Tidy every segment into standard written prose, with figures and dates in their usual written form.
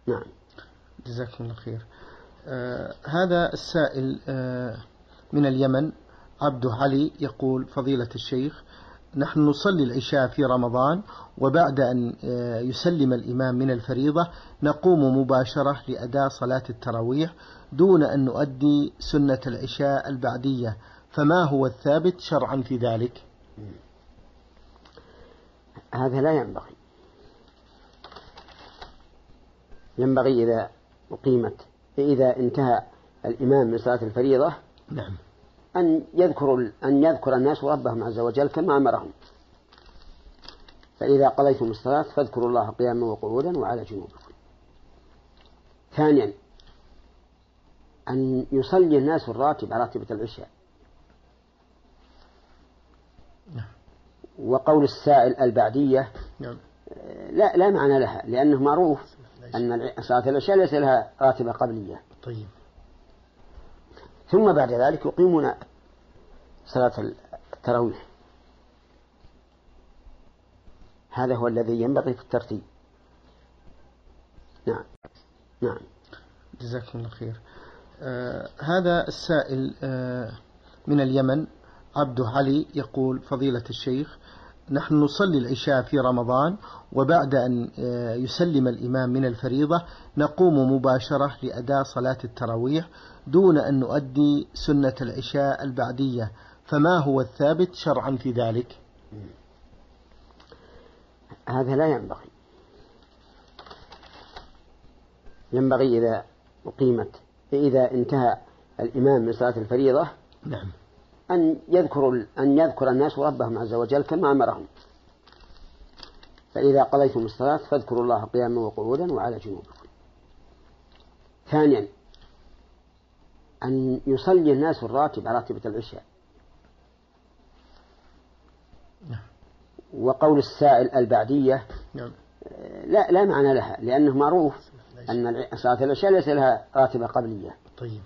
نعم. جزاكم الله خير. هذا السائل من اليمن عبد علي يقول: فضيلة الشيخ، نحن نصلي العشاء في رمضان، وبعد أن يسلم الإمام من الفريضة نقوم مباشرة لأداء صلاة التراويح دون أن نؤدي سنة العشاء البعدية، فما هو الثابت شرعا في ذلك؟ هذا لا ينبغي. ينبغي إذا انتهى الإمام من صلاة الفريضة نعم أن يذكر الناس ربهم عز وجل كما أمرهم. فإذا قضيتم الصلاة فاذكروا الله قياما وقعودا وعلى جنوبكم. ثانيا أن يصلي الناس الراتب على راتبة العشاء. وقول السائل البعدية لا معنى لها، لأنه معروف أن صلاة العشاء ليس لها راتبة قبلية. طيب. ثم بعد ذلك يقيمون صلاة التراويح. هذا هو الذي ينبغي في الترتيب. نعم. نعم. جزاكم الله خير. هذا السائل من اليمن عبد علي يقول: فضيلة الشيخ، نحن نصلي العشاء في رمضان، وبعد أن يسلم الإمام من الفريضة نقوم مباشرة لأداء صلاة التراويح دون أن نؤدي سنة العشاء البعدية، فما هو الثابت شرعا في ذلك؟ هذا لا ينبغي. ينبغي إذا انتهى الإمام من صلاة الفريضة نعم أن يذكر الناس ربهم عز وجل كما أمرهم. فإذا قضيتم الصلاة فاذكروا الله قياما وقعودا وعلى جنوبكم. ثانيا أن يصلي الناس الراتب على راتبة العشاء. وقول السائل البعدية لا معنى لها، لأنه معروف أن صلاة العشاء ليس لها راتبة قبلية. طيب.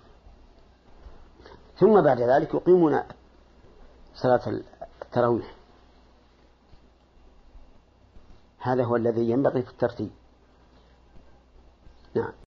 ثم بعد ذلك يقيمون صلاة التراويح. هذا هو الذي ينبغي في الترتيب. نعم.